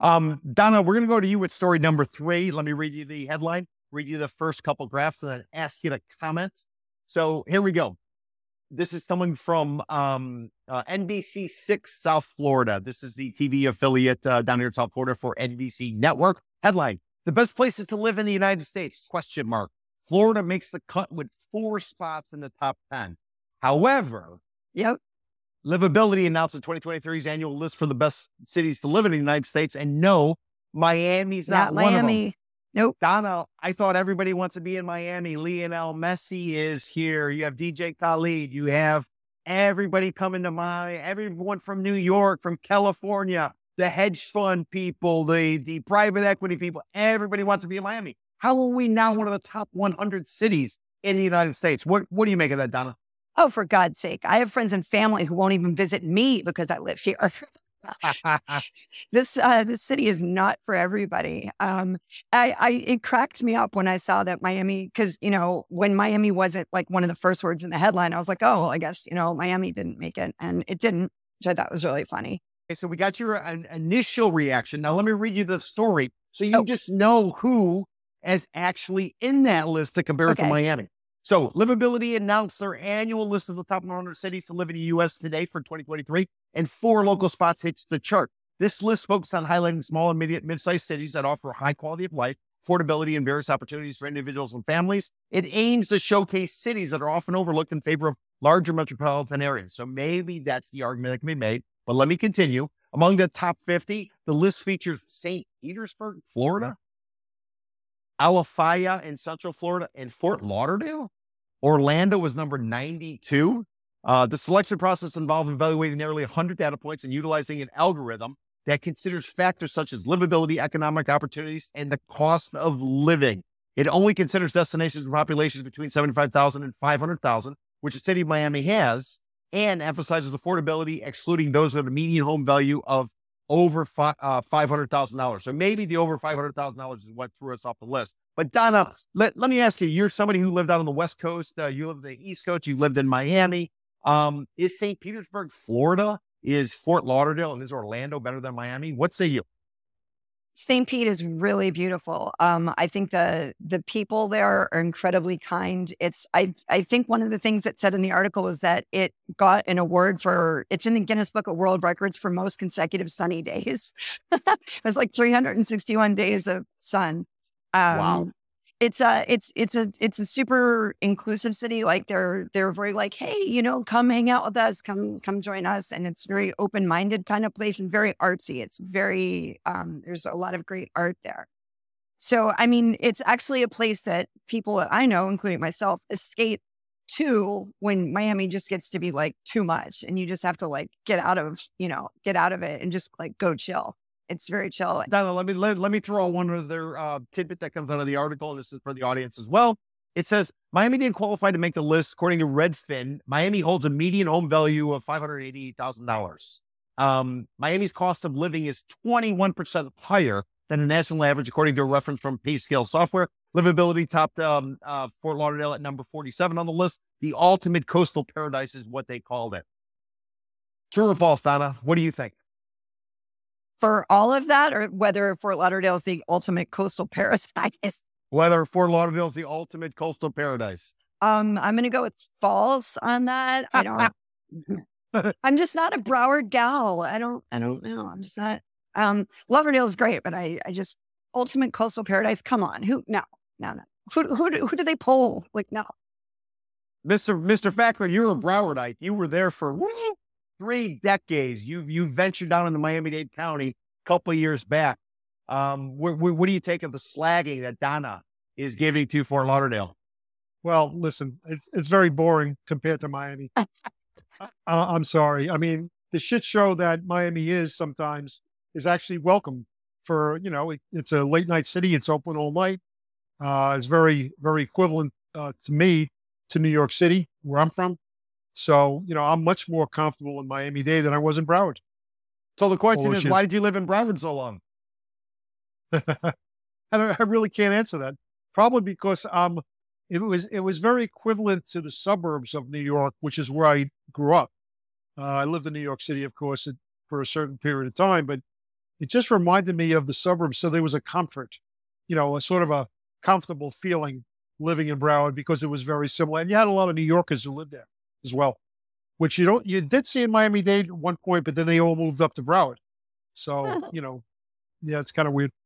Donna, we're going to go to you with story number 3. Let me read you the headline, read you the first couple graphs, and then ask you to comment. So here we go. This is coming from NBC6 South Florida. This is the TV affiliate down here in South Florida for NBC Network. Headline: the best places to live in the United States? Question mark. Florida makes the cut with 4 spots in the top 10. However, Livability announced the 2023's annual list for the best cities to live in the United States, and no, Miami's not one Miami. of them. Nope. Donna, I thought everybody wants to be in Miami. Lionel Messi is here. You have DJ Khaled. You have everybody coming to Miami. Everyone from New York, from California, the hedge fund people, the private equity people. Everybody wants to be in Miami. How are we now one of the top 100 cities in the United States? What do you make of that, Donna? Oh, for God's sake. I have friends and family who won't even visit me because I live here. This city is not for everybody. It cracked me up when I saw that Miami, because, when Miami wasn't like one of the first words in the headline, I was like, oh, well, I guess, Miami didn't make it, and it didn't, which I thought was really funny. Okay, so we got your initial reaction. Now let me read you the story so you just know who is actually in that list to compare it to Miami. So Livability announced their annual list of the top 100 cities to live in the U.S. today for 2023, and 4 local spots hit the chart. This list focuses on highlighting small and mid-sized cities that offer high quality of life, affordability, and various opportunities for individuals and families. It aims to showcase cities that are often overlooked in favor of larger metropolitan areas. So maybe that's the argument that can be made, but let me continue. Among the top 50, the list features St. Petersburg, Florida, Alafaya in Central Florida, and Fort Lauderdale. Orlando was number 92. The selection process involved evaluating nearly 100 data points and utilizing an algorithm that considers factors such as livability, economic opportunities, and the cost of living. It only considers destinations with populations between 75,000 and 500,000, which the city of Miami has, and emphasizes affordability, excluding those with a median home value of over $500,000. So maybe the over $500,000 is what threw us off the list. But Donna, let me ask you, you're somebody who lived out on the West Coast. You lived on the East Coast. You lived in Miami. Is St. Petersburg, Florida, is Fort Lauderdale, and is Orlando better than Miami? What say you? St. Pete is really beautiful. I think the people there are incredibly kind. I think one of the things that said in the article was that it got an award it's in the Guinness Book of World Records for most consecutive sunny days. It was like 361 days of sun. Wow. It's a super inclusive city. Like they're very like, hey, come hang out with us, come join us. And it's very open-minded kind of place and very artsy. It's very, there's a lot of great art there. So, I mean, it's actually a place that people that I know, including myself, escape to when Miami just gets to be like too much. And you just have to like get out of it and just like go chill. It's very chill. Donna, let me throw out one other tidbit that comes out of the article, and this is for the audience as well. It says, Miami didn't qualify to make the list. According to Redfin, Miami holds a median home value of $588,000. Miami's cost of living is 21% higher than the national average, according to a reference from PayScale Software. Livability topped Fort Lauderdale at number 47 on the list. The ultimate coastal paradise is what they called it. True or false, Donna? What do you think? For all of that, or whether Fort Lauderdale is the ultimate coastal paradise? Whether Fort Lauderdale is the ultimate coastal paradise. I'm going to go with false on that. I don't. I'm just not a Broward gal. I don't know. I'm just not. Lauderdale is great, but I just ultimate coastal paradise. Come on, who? No. Who do they pull? Like no. Mr. Fackler, you're a Browardite. You were there for 3 decades. You ventured down into Miami-Dade County a couple of years back. What do you take of the slagging that Donna is giving to Fort Lauderdale? Well, listen, it's very boring compared to Miami. I'm sorry. I mean, the shit show that Miami is sometimes is actually welcome for, it's a late night city. It's open all night. It's very, very equivalent to me to New York City, where I'm from. So, I'm much more comfortable in Miami-Dade than I was in Broward. So the question is, why did you live in Broward so long? I really can't answer that. Probably because it was very equivalent to the suburbs of New York, which is where I grew up. I lived in New York City, of course, for a certain period of time, but it just reminded me of the suburbs. So there was a comfort, a sort of a comfortable feeling living in Broward because it was very similar. And you had a lot of New Yorkers who lived there as well, which you did see in Miami-Dade at one point, but then they all moved up to Broward. So, yeah, it's kind of weird.